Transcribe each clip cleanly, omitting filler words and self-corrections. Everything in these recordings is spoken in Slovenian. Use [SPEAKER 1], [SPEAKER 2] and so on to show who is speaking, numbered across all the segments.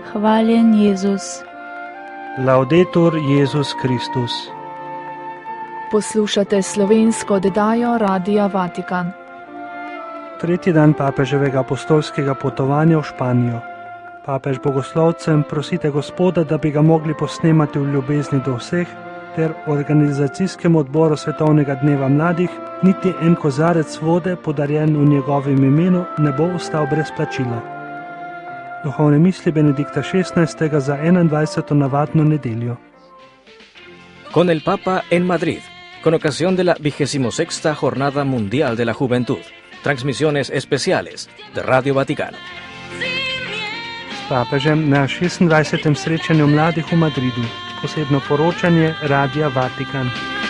[SPEAKER 1] Hvaljen Jezus.
[SPEAKER 2] Laudetur Jezus Kristus.
[SPEAKER 3] Poslušate slovensko oddajo Radia Vatikan.
[SPEAKER 2] Tretji dan papeževega apostolskega potovanja v Španijo. Papež bogoslovcem prosite Gospoda, da bi ga mogli posnemati v ljubezni do vseh, ter organizacijskemu odboru Svetovnega dneva mladih niti en kozarec vode, podarjen v njegovem imenu, ne bo ostal brez plačila. Duhovne misli Benedikta XVI. Za 21. navadno nedeljo.
[SPEAKER 4] Con el Papa en Madrid, con ocasión de la 26ª Jornada Mundial de la Juventud. Transmisiones especiales de Radio Vaticano.
[SPEAKER 2] S papežem na 26. srečanju mladih v Madridu. Posebno poročanje Radia Vatikan.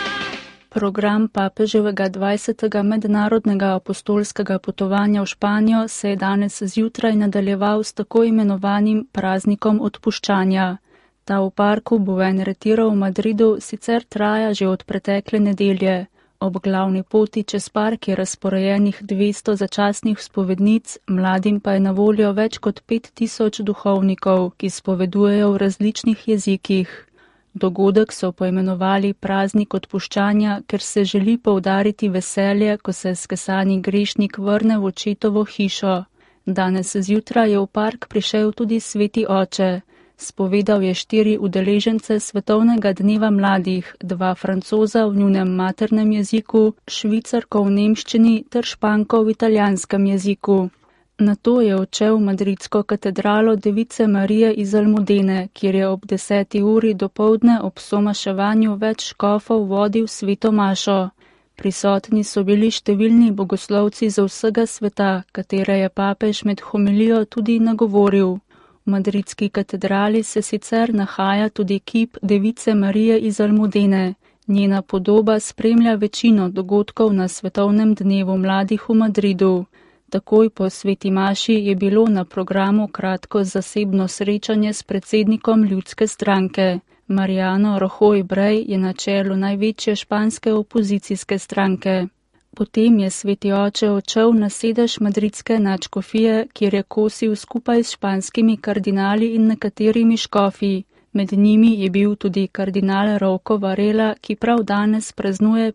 [SPEAKER 1] Program papeževega 20. mednarodnega apostolskega potovanja v Španijo se je danes zjutraj nadaljeval s tako imenovanim praznikom odpuščanja. Ta v parku Buen-Retiro v Madridu sicer traja že od pretekle nedelje. Ob glavni poti čez park je razporejenih 200 začasnih spovednic, mladim pa je na voljo več kot 5000 duhovnikov, ki spovedujejo v različnih jezikih. Dogodek so poimenovali praznik odpuščanja, ker se želi poudariti veselje, ko se skesani grešnik vrne v očetovo hišo. Danes zjutraj je v park prišel tudi sveti oče. Spovedal je 4 udeležence Svetovnega dneva mladih, 2 Francoza v njunem maternem jeziku, Švicarko v nemščini ter Španko v italijanskem jeziku. Nato je odšel v madridsko katedralo Device Marije iz Almudene, kjer je ob 10. uri dopoldne ob somaševanju več škofov vodil sveto mašo. Prisotni so bili številni bogoslovci za vsega sveta, katere je papež med homilijo tudi nagovoril. V madridski katedrali se sicer nahaja tudi kip Device Marije iz Almudene. Njena podoba spremlja večino dogodkov na Svetovnem dnevu mladih v Madridu. Takoj po sveti maši je bilo na programu kratko zasebno srečanje s predsednikom ljudske stranke. Mariano Rajoy Brey je na čelu največje španske opozicijske stranke. Potem je sveti oče odšel na sedež madridske nadškofije, kjer je kosil skupaj s španskimi kardinali in nekaterimi škofi. Med njimi je bil tudi kardinal Rocco Varela, ki prav danes praznuje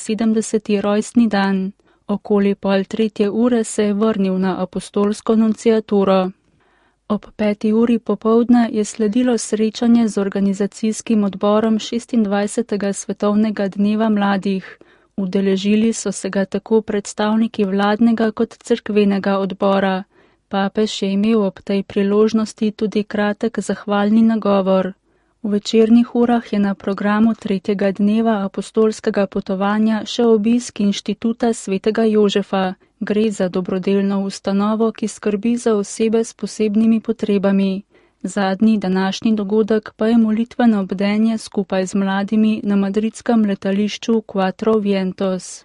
[SPEAKER 1] 75. rojstni dan. Okoli 2:30 se je vrnil na apostolsko nunciaturo. Ob 5. uri popoldne je sledilo srečanje z organizacijskim odborom 26. Svetovnega dneva mladih. Udeležili so se ga tako predstavniki vladnega kot cerkvenega odbora. Papež je imel ob tej priložnosti tudi kratek zahvalni nagovor. V večernih urah je na programu 3. dneva apostolskega potovanja še obisk inštituta svetega Jožefa. Gre za dobrodelno ustanovo, ki skrbi za osebe s posebnimi potrebami. Zadnji današnji dogodek pa je molitveno bdenje skupaj z mladimi na madridskem letališču Cuatro Vientos.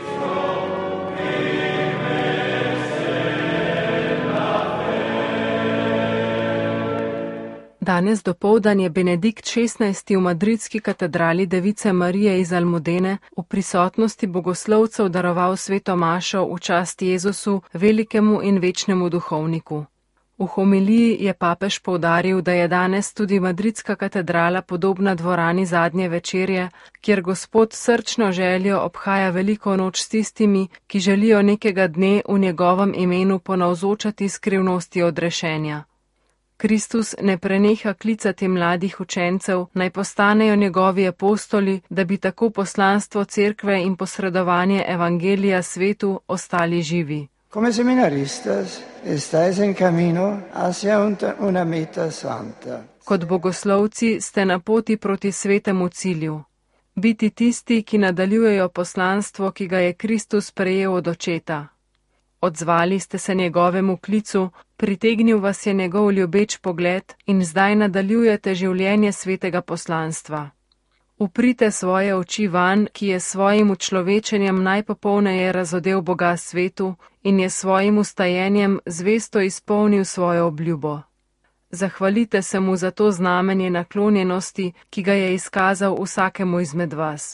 [SPEAKER 3] Danes dopoldan je Benedikt XVI. V madridski katedrali Device Marije iz Almudene v prisotnosti bogoslovcev daroval sveto mašo v čast Jezusu, velikemu in večnemu duhovniku. V homiliji je papež poudaril, da je danes tudi madridska katedrala podobna dvorani zadnje večerje, kjer Gospod srčno željo obhaja veliko noč s tistimi, ki želijo nekega dne v njegovem imenu ponavzočati skrivnosti odrešenja. Kristus ne preneha klicati mladih učencev, naj postanejo njegovi apostoli, da bi tako poslanstvo cerkve in posredovanje evangelija svetu ostali živi.
[SPEAKER 5] Come seminaristas estáis en camino hacia una meta santa.
[SPEAKER 3] Kot bogoslovci ste na poti proti svetemu cilju. Biti tisti, ki nadaljujejo poslanstvo, ki ga je Kristus prejel od očeta. Odzvali ste se njegovemu klicu, pritegnil vas je njegov ljubeč pogled in zdaj nadaljujete življenje svetega poslanstva. Uprite svoje oči van, ki je svojim učlovečenjem najpopolneje razodel Boga svetu in je svojim ustajenjem zvesto izpolnil svojo obljubo. Zahvalite se mu za to znamenje naklonjenosti, ki ga je izkazal vsakemu izmed vas.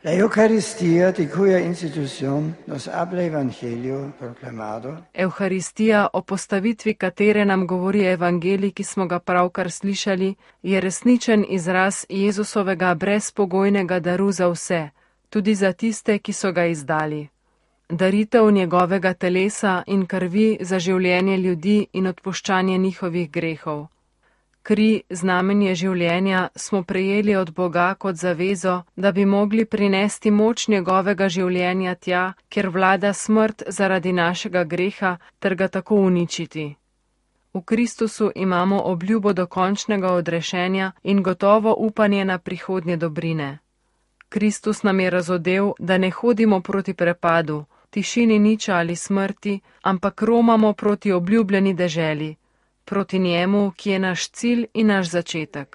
[SPEAKER 5] La Eucaristía, di cuya institución nos habla Evangelio proclamado.
[SPEAKER 3] Evharistija, o postavitvi katere nam govori evangelij, ki smo ga pravkar slišali, je resničen izraz Jezusovega brezpogojnega daru za vse, tudi za tiste, ki so ga izdali. Daritev njegovega telesa in krvi za življenje ljudi in odpuščanje njihovih grehov. Kri, znamenje življenja, smo prejeli od Boga kot zavezo, da bi mogli prinesti moč njegovega življenja tja, kjer vlada smrt zaradi našega greha, ter ga tako uničiti. V Kristusu imamo obljubo dokončnega odrešenja in gotovo upanje na prihodnje dobrine. Kristus nam je razodel, da ne hodimo proti prepadu, tišini niča ali smrti, ampak romamo proti obljubljeni deželi, proti njemu, ki je naš cilj in naš začetek.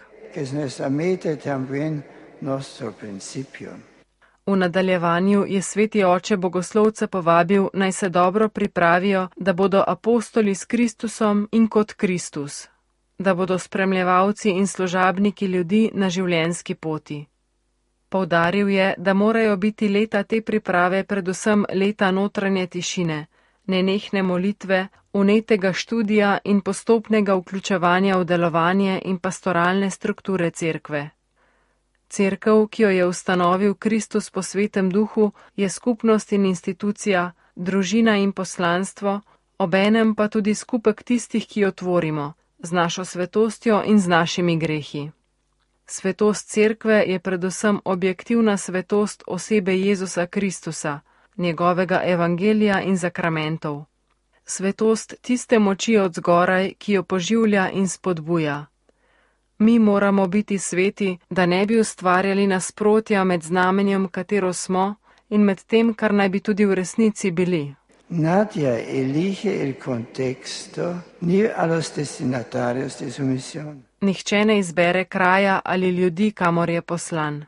[SPEAKER 3] V nadaljevanju je sveti oče bogoslovce povabil, naj se dobro pripravijo, da bodo apostoli s Kristusom in kot Kristus, da bodo spremljevalci in služabniki ljudi na življenjski poti. Poudaril je, da morajo biti leta te priprave predvsem leta notranje tišine, nenehne molitve, vnetega študija in postopnega vključevanja v delovanje in pastoralne strukture cerkve. Cerkev, ki jo je ustanovil Kristus po svetem duhu, je skupnost in institucija, družina in poslanstvo, obenem pa tudi skupek tistih, ki jo tvorimo, z našo svetostjo in z našimi grehi. Svetost cerkve je predvsem objektivna svetost osebe Jezusa Kristusa, njegovega evangelija in zakramentov. Svetost tiste moči od zgoraj, ki jo poživlja in spodbuja. Mi moramo biti sveti, da ne bi ustvarjali nasprotja med znamenjem, katero smo, in med tem, kar naj bi tudi v resnici bili.
[SPEAKER 5] Nadie elige il contexto ni a los destinatarios de su misión.
[SPEAKER 3] Nihče ne izbere kraja ali ljudi, kamor je poslan.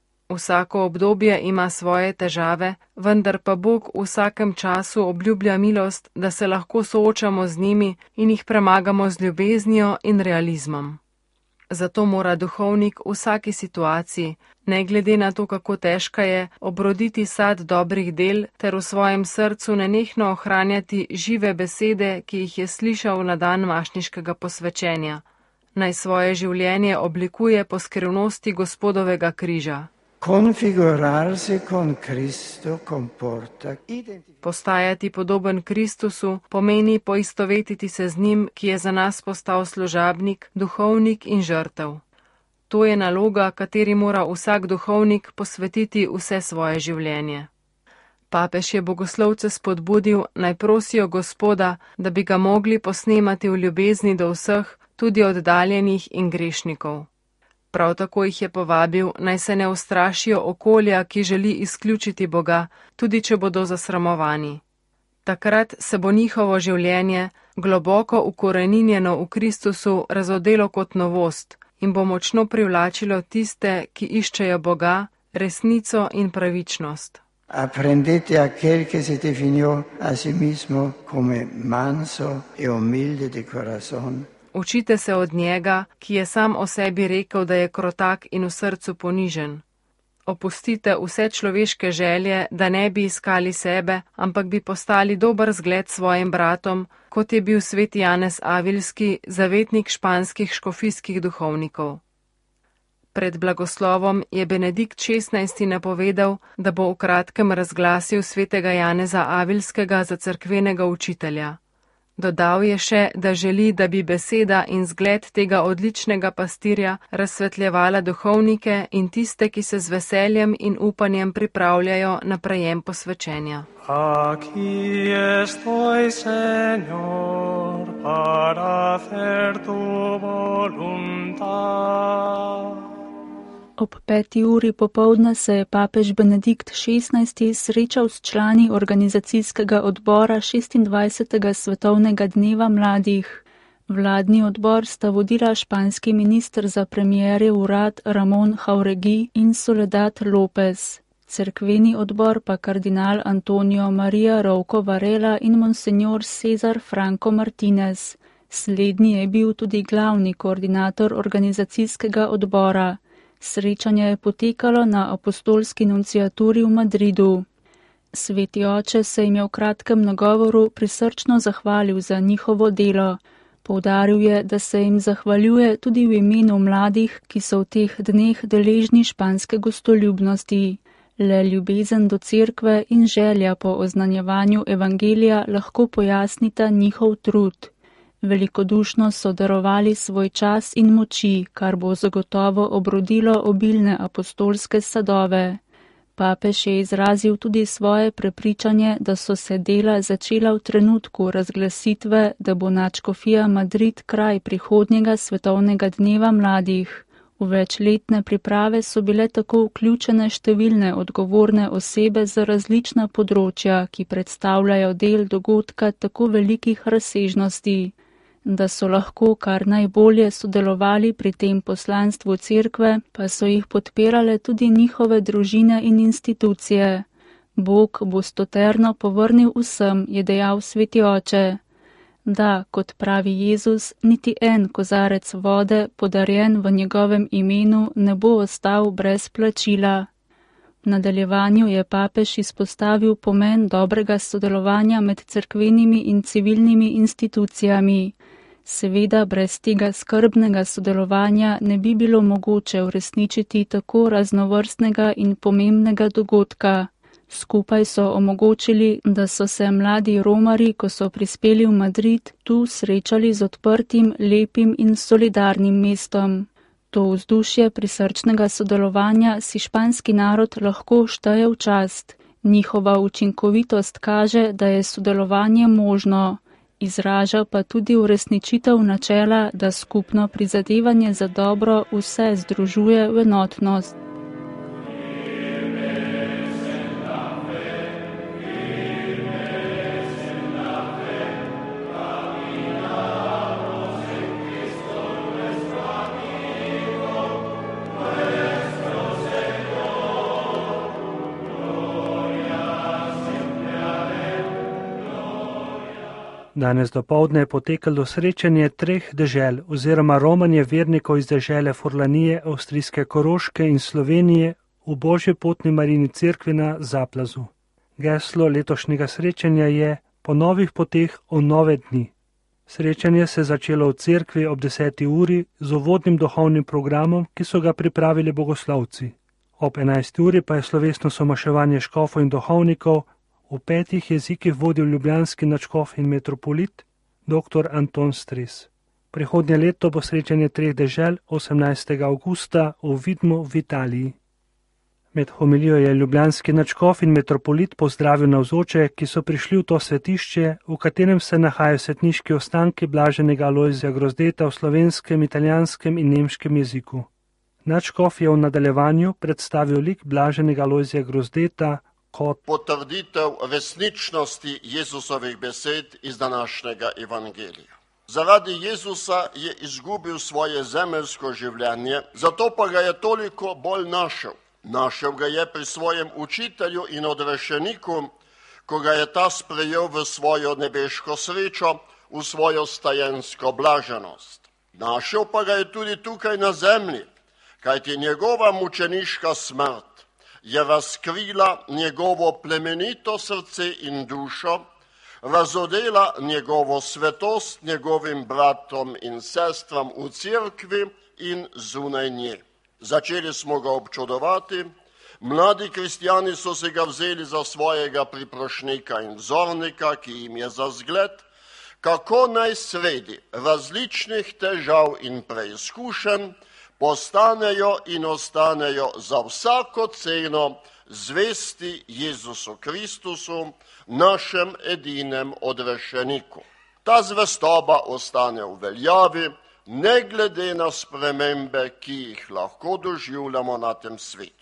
[SPEAKER 3] Vsako obdobje ima svoje težave, vendar pa Bog v vsakem času obljublja milost, da se lahko soočamo z njimi in jih premagamo z ljubeznijo in realizmom. Zato mora duhovnik v vsaki situaciji, ne glede na to, kako težka je, obroditi sad dobrih del ter v svojem srcu nenehno ohranjati žive besede, ki jih je slišal na dan mašniškega posvečenja. Naj svoje življenje oblikuje po skrivnosti Gospodovega križa.
[SPEAKER 5] Configurarse con Cristo comporta
[SPEAKER 3] Postajati podoben Kristusu pomeni poistovetiti se z njim, ki je za nas postal služabnik, duhovnik in žrtev. To je naloga, kateri mora vsak duhovnik posvetiti vse svoje življenje. Papež je bogoslovce spodbudil, naj prosijo Gospoda, da bi ga mogli posnemati v ljubezni do vseh, tudi oddaljenih in grešnikov. Prav tako jih je povabil, naj se ne ustrašijo okolja, ki želi izključiti Boga, tudi če bodo zasramovani. Takrat se bo njihovo življenje, globoko ukoreninjeno v Kristusu, razodelo kot novost in bo močno privlačilo tiste, ki iščejo Boga, resnico in pravičnost.
[SPEAKER 5] Aprendete aquel que se definió a sí mismo como manso e humilde de corazón.
[SPEAKER 3] Učite se od njega, ki je sam o sebi rekel, da je krotak in v srcu ponižen. Opustite vse človeške želje, da ne bi iskali sebe, ampak bi postali dober zgled svojim bratom, kot je bil sveti Janez Avilski, zavetnik španskih škofijskih duhovnikov. Pred blagoslovom je Benedikt XVI. Napovedal, da bo v kratkem razglasil svetega Janeza Avilskega za cerkvenega učitelja. Dodal je še, da želi, da bi beseda in zgled tega odličnega pastirja razsvetljevala duhovnike in tiste, ki se z veseljem in upanjem pripravljajo na prejem posvečenja.
[SPEAKER 6] Aquí estoy, Señor, para hacer tu voluntad.
[SPEAKER 1] Ob 5. uri popoldne se je papež Benedikt XVI. Srečal s člani organizacijskega odbora 26. svetovnega dneva mladih. Vladni odbor sta vodila španski minister za premierjev urad Ramón Jáuregui in Soledad López. Cerkveni odbor pa kardinal Antonio María Rouco Varela in monsignor César Franco Martínez. Slednji je bil tudi glavni koordinator organizacijskega odbora. Srečanje je potekalo na apostolski nunciaturi v Madridu. Sveti oče se jim je v kratkem nagovoru prisrčno zahvalil za njihovo delo. Poudaril je, da se jim zahvaljuje tudi v imenu mladih, ki so v teh dneh deležni španske gostoljubnosti. Le ljubezen do cerkve in želja po oznanjevanju evangelija lahko pojasnita njihov trud. Velikodušno so darovali svoj čas in moči, kar bo zagotovo obrodilo obilne apostolske sadove. Papež je izrazil tudi svoje prepričanje, da so se dela začela v trenutku razglasitve, da bo nadškofija Madrid kraj prihodnjega svetovnega dneva mladih. V večletne priprave so bile tako vključene številne odgovorne osebe za različna področja, ki predstavljajo del dogodka tako velikih razsežnosti, da so lahko kar najbolje sodelovali pri tem poslanstvu cerkve, pa so jih podpirale tudi njihove družine in institucije. Bog bo stoterno povrnil vsem, je dejal sveti oče. Da, kot pravi Jezus, niti en kozarec vode, podarjen v njegovem imenu, ne bo ostal brez plačila. V nadaljevanju je papež izpostavil pomen dobrega sodelovanja med cerkvenimi in civilnimi institucijami. Seveda, brez tega skrbnega sodelovanja ne bi bilo mogoče uresničiti tako raznovrstnega in pomembnega dogodka. Skupaj so omogočili, da so se mladi romarji, ko so prispeli v Madrid, tu srečali z odprtim, lepim in solidarnim mestom. To vzdušje prisrčnega sodelovanja si španski narod lahko šteje v čast. Njihova učinkovitost kaže, da je sodelovanje možno. Izraža pa tudi uresničitev načela, da skupno prizadevanje za dobro vse združuje v enotnost.
[SPEAKER 2] Danes dopoldne je potekalo srečanje 3 dežel oziroma romanje vernikov iz dežele Furlanije, avstrijske Koroške in Slovenije v Božji potni Marijini cerkvi na Zaplazu. Geslo letošnjega srečanja je Po novih poteh v nove dni. Srečanje se je začelo v cerkvi ob 10. uri z uvodnim duhovnim programom, ki so ga pripravili bogoslovci. Ob 11. uri pa je slovesno somaševanje škofov in duhovnikov v 5 jezikih vodil ljubljanski nadškof in metropolit dr. Anton Stres. Prihodnje leto bo srečanje 3 dežel 18. avgusta v Vidmu v Italiji. Med homilijo je ljubljanski nadškof in metropolit pozdravil navzoče, ki so prišli v to svetišče, v katerem se nahajajo svetniški ostanki blaženega Alojzija Grozdeta v slovenskem, italijanskem in nemškem jeziku. Nadškof je v nadaljevanju predstavil lik blaženega Alojzija Grozdeta kot
[SPEAKER 7] potrditev resničnosti Jezusovih besed iz današnjega evangelija. Zaradi Jezusa je izgubil svoje zemeljsko življenje, zato pa ga je toliko bolj našel. Našel ga je pri svojem učitelju in odrešeniku, ko ga je ta sprejel v svojo nebeško srečo, v svojo stajensko blaženost. Našel pa ga je tudi tukaj na zemlji, kajti njegova mučeniška smrt je razkrila njegovo plemenito srce in dušo, razodela njegovo svetost njegovim bratom in sestram v cerkvi in zunaj nje. Začeli smo ga občudovati, mladi kristjani so se ga vzeli za svojega priprošnika in vzornika, ki jim je za zgled, kako naj sredi različnih težav in preizkušenj postanejo in ostanejo za vsako ceno zvesti Jezusu Kristusu, našem edinem odrešeniku. Ta zvestoba ostane v veljavi, ne glede na spremembe, ki jih lahko doživljamo na tem svetu.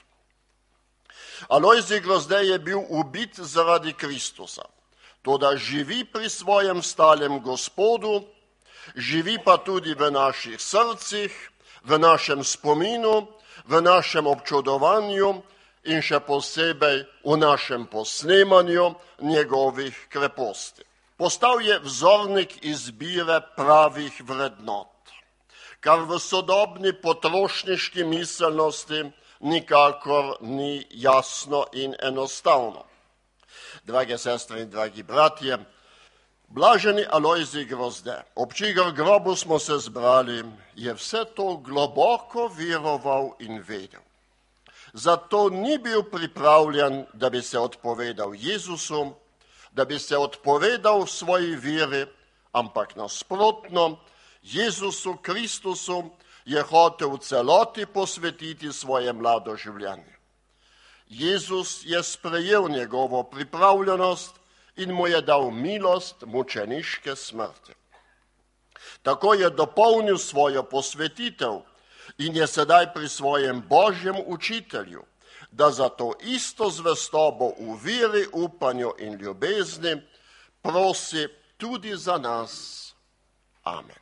[SPEAKER 7] Alojzij Grozdej je bil ubit zaradi Kristusa, toda živi pri svojem stalem Gospodu, živi pa tudi v naših srcih, v našem spominu, v našem občudovanju in še posebej v našem posnemanju njegovih kreposti. Postal je vzornik izbire pravih vrednot. kar v sodobni potrošniški miselnosti nikakor ni jasno in enostavno. Drage sestre in dragi bratje, blaženi Alojzij Grozde, ob čigar grobu smo se zbrali, je vse to globoko veroval in vedel. Zato ni bil pripravljen, da bi se odpovedal Jezusu, da bi se odpovedal svoji veri, ampak nasprotno, Jezusu Kristusu je hotel v celoti posvetiti svoje mlado življenje. Jezus je sprejel njegovo pripravljenost in mu je dal milost mučeniške smrti. Tako je dopolnil svojo posvetitev in je sedaj pri svojem Božjem učitelju, da za to isto zvestobo v veri, upanju in ljubezni prosi tudi za nas. Amen.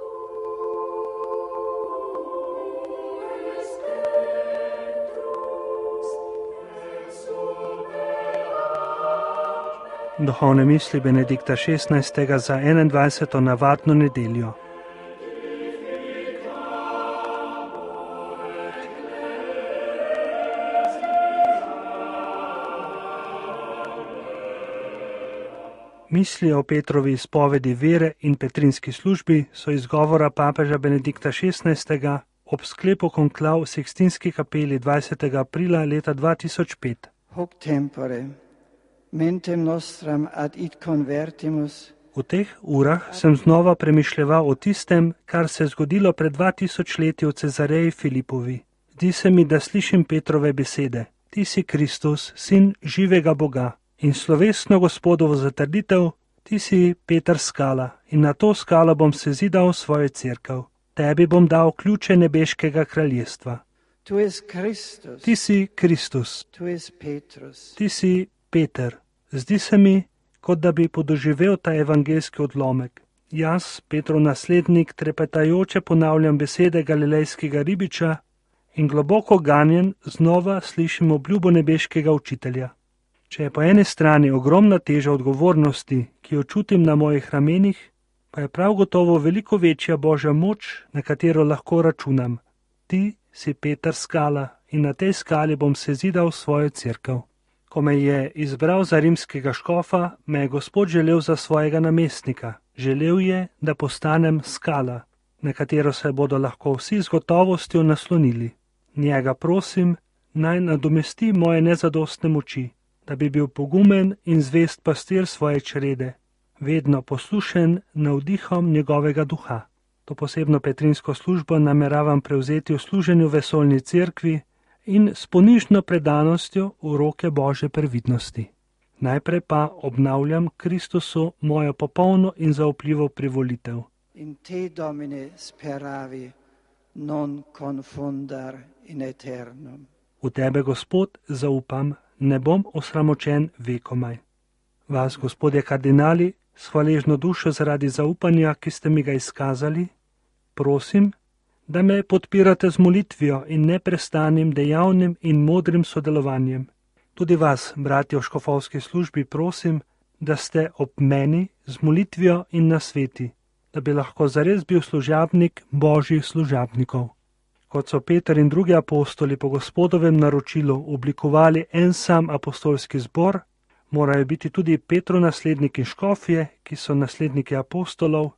[SPEAKER 2] Duhovne misli Benedikta XVI. Za 21. navadno nedeljo. Misli o Petrovi izpovedi vere in petrinski službi so izgovora papeža Benedikta XVI. Ob sklepu konklav v Sikstinski kapeli 20. aprila leta 2005.
[SPEAKER 5] Hoc tempore, mentem nostram ad id convertimus.
[SPEAKER 2] V teh urah sem znova premišljeval o tistem, kar se je zgodilo pred 2000 leti v Cezareji Filipovi. Zdi se mi, da slišim Petrove besede. Ti si Kristus, sin živega Boga. In slovesno Gospodovo zatrditev, ti si Peter skala in na to skalo bom sezidal svojo cerkev. Tebi bom dal ključe nebeškega kraljestva. Ti si Kristus. Ti si Peter. Zdi se mi, kot da bi podoživel ta evangeljski odlomek. Jaz, Petrov naslednik, trepetajoče ponavljam besede galilejskega ribiča in globoko ganjen znova slišim obljubo nebeškega učitelja. Če je po eni strani ogromna teža odgovornosti, ki jo čutim na mojih ramenih, pa je prav gotovo veliko večja Božja moč, na katero lahko računam. Ti si Peter skala in na tej skali bom sezidal svojo cerkev. Ko me je izbral za rimskega škofa, me je Gospod želel za svojega namestnika. Želel je, da postanem skala, na katero se bodo lahko vsi z gotovostjo naslonili. Njega prosim, naj nadomesti moje nezadostne moči, da bi bil pogumen in zvest pastir svoje črede, vedno poslušen navdihom njegovega duha. To posebno petrinsko službo nameravam prevzeti v služenju vesoljni cerkvi in s ponižno predanostjo v roke Božje previdnosti. Najprej pa obnavljam Kristusu mojo popolno in zaupljivo privolitev.
[SPEAKER 5] In te Domine speravi, non confundar in eternum.
[SPEAKER 2] V tebe, Gospod, zaupam, ne bom osramočen vekomaj. Vas, Gospodje kardinali, s hvaležno dušo zaradi zaupanja, ki ste mi ga izkazali, prosim, da me podpirate z molitvijo in neprestanim dejavnim in modrim sodelovanjem. Tudi vas, bratje v škofovski službi, prosim, da ste ob meni z molitvijo in nasveti, da bi lahko zares bil služabnik Božjih služabnikov. Kot so Peter in drugi apostoli po Gospodovem naročilu oblikovali en sam apostolski zbor, morajo biti tudi Petru nasledniki škofje, ki so nasledniki apostolov,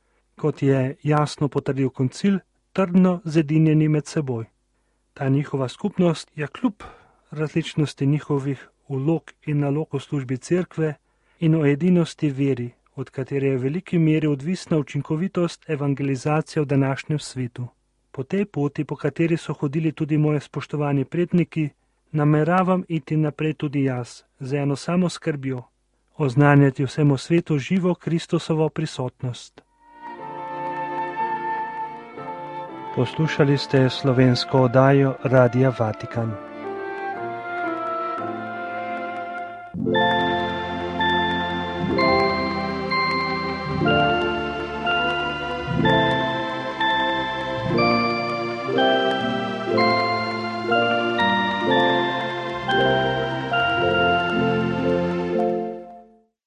[SPEAKER 2] kot je jasno potrdil koncil, trdno zedinjeni med seboj. Ta njihova skupnost je kljub različnosti njihovih vlog in nalog v službi cerkve in o edinosti veri, od katere je v veliki meri odvisna učinkovitost evangelizacije v današnjem svetu. Po tej poti, po kateri so hodili tudi moji spoštovani predniki, nameravam iti naprej tudi jaz, z eno samo skrbjo, oznanjati vsemu svetu živo Kristusovo prisotnost. Poslušali ste slovensko oddajo Radia Vatikan.